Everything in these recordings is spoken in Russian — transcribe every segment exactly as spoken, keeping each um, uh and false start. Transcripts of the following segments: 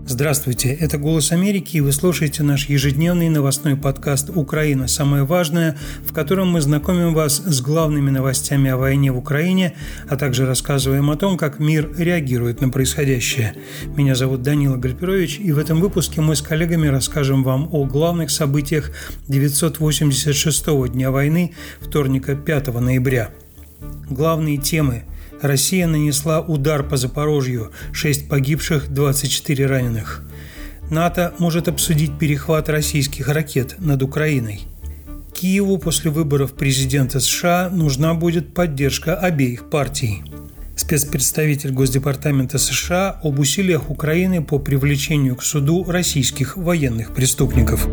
Здравствуйте, это «Голос Америки», и вы слушаете наш ежедневный новостной подкаст «Украина. Самое важное», в котором мы знакомим вас с главными новостями о войне в Украине, а также рассказываем о том, как мир реагирует на происходящее. Меня зовут Данила Гальперович, и в этом выпуске мы с коллегами расскажем вам о главных событиях девятьсот восемьдесят шестого дня войны, вторника, пятого ноября. Главные темы. Россия нанесла удар по Запорожью, шесть погибших, двадцать четыре раненых. НАТО может обсудить перехват российских ракет над Украиной. Киеву после выборов президента США нужна будет поддержка обеих партий. Спецпредставитель Госдепартамента США об усилиях Украины по привлечению к суду российских военных преступников.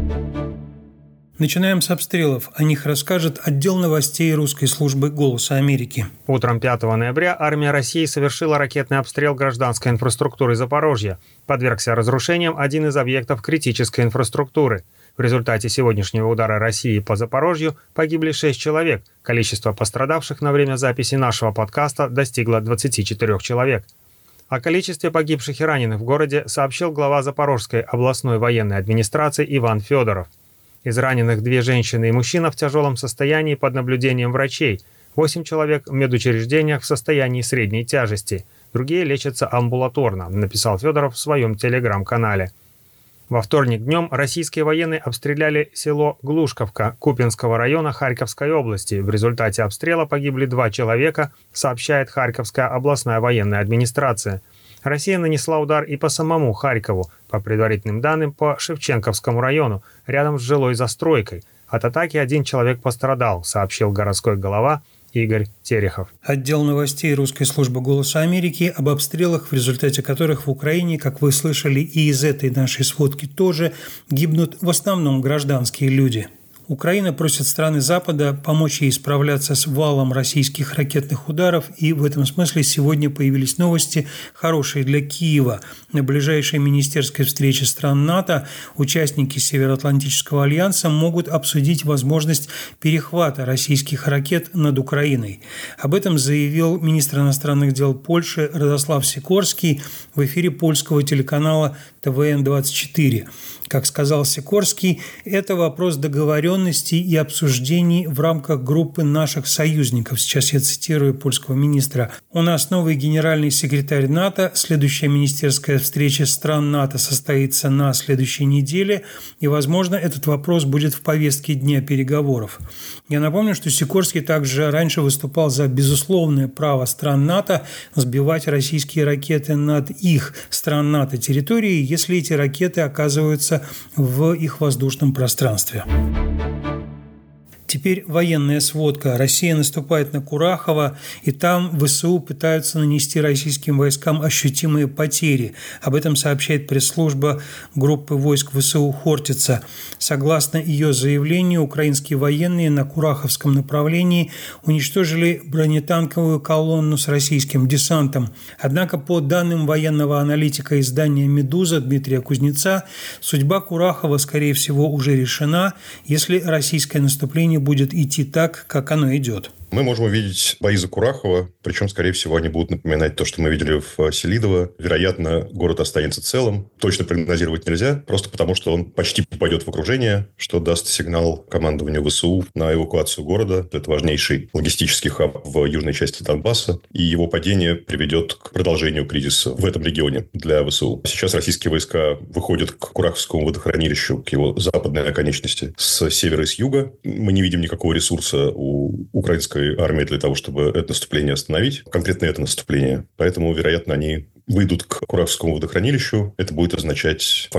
Начинаем с обстрелов. О них расскажет отдел новостей русской службы «Голоса Америки». Утром пятого ноября армия России совершила ракетный обстрел гражданской инфраструктуры Запорожья. Подвергся разрушениям один из объектов критической инфраструктуры. В результате сегодняшнего удара России по Запорожью погибли шесть человек. Количество пострадавших на время записи нашего подкаста достигло двадцати четырёх человек. О количестве погибших и раненых в городе сообщил глава Запорожской областной военной администрации Иван Федоров. Из раненых две женщины и мужчина в тяжелом состоянии под наблюдением врачей, восемь человек в медучреждениях в состоянии средней тяжести, другие лечатся амбулаторно, написал Федоров в своем телеграм-канале. Во вторник днем российские военные обстреляли село Глушковка Купинского района Харьковской области. В результате обстрела погибли два человека, сообщает Харьковская областная военная администрация. Россия нанесла удар и по самому Харькову, по предварительным данным, по Шевченковскому району, рядом с жилой застройкой. От атаки один человек пострадал, сообщил городской глава Игорь Терехов. Отдел новостей русской службы «Голоса Америки» об обстрелах, в результате которых в Украине, как вы слышали и из этой нашей сводки тоже, гибнут в основном гражданские люди. Украина просит страны Запада помочь ей справляться с валом российских ракетных ударов, и в этом смысле сегодня появились новости, хорошие для Киева. На ближайшей министерской встрече стран НАТО участники Североатлантического альянса могут обсудить возможность перехвата российских ракет над Украиной. Об этом заявил министр иностранных дел Польши Радослав Сикорский в эфире польского телеканала Тэ Вэ Эн двадцать четыре. Как сказал Сикорский, это вопрос договоренности и обсуждений в рамках группы наших союзников. Сейчас я цитирую польского министра. У нас новый генеральный секретарь НАТО. Следующая министерская встреча стран НАТО состоится на следующей неделе. И, возможно, этот вопрос будет в повестке дня переговоров. Я напомню, что Сикорский также раньше выступал за безусловное право стран НАТО сбивать российские ракеты над их стран НАТО территорией, если эти ракеты оказываются в их воздушном пространстве. Теперь военная сводка. Россия наступает на Курахово, и там вэ эс у пытаются нанести российским войскам ощутимые потери. Об этом сообщает пресс-служба группы войск вэ эс у «Хортица». Согласно ее заявлению, украинские военные на Кураховском направлении уничтожили бронетанковую колонну с российским десантом. Однако, по данным военного аналитика издания «Медуза» Дмитрия Кузнеца, судьба Курахова, скорее всего, уже решена, если российское наступление будет идти так, как оно идет. Мы можем увидеть бои за Курахово, причем, скорее всего, они будут напоминать то, что мы видели в Селидово. Вероятно, город останется целым. Точно прогнозировать нельзя, просто потому, что он почти попадет в окружение, что даст сигнал командованию вэ эс у на эвакуацию города. Это важнейший логистический хаб в южной части Донбасса, и его падение приведет к продолжению кризиса в этом регионе для вэ эс у. Сейчас российские войска выходят к Кураховскому водохранилищу, к его западной оконечности, с севера и с юга. Мы не видим никакого ресурса у украинской армии для того, чтобы это наступление остановить. Конкретно это наступление. Поэтому, вероятно, они выйдут к Кураховскому водохранилищу. Это будет означать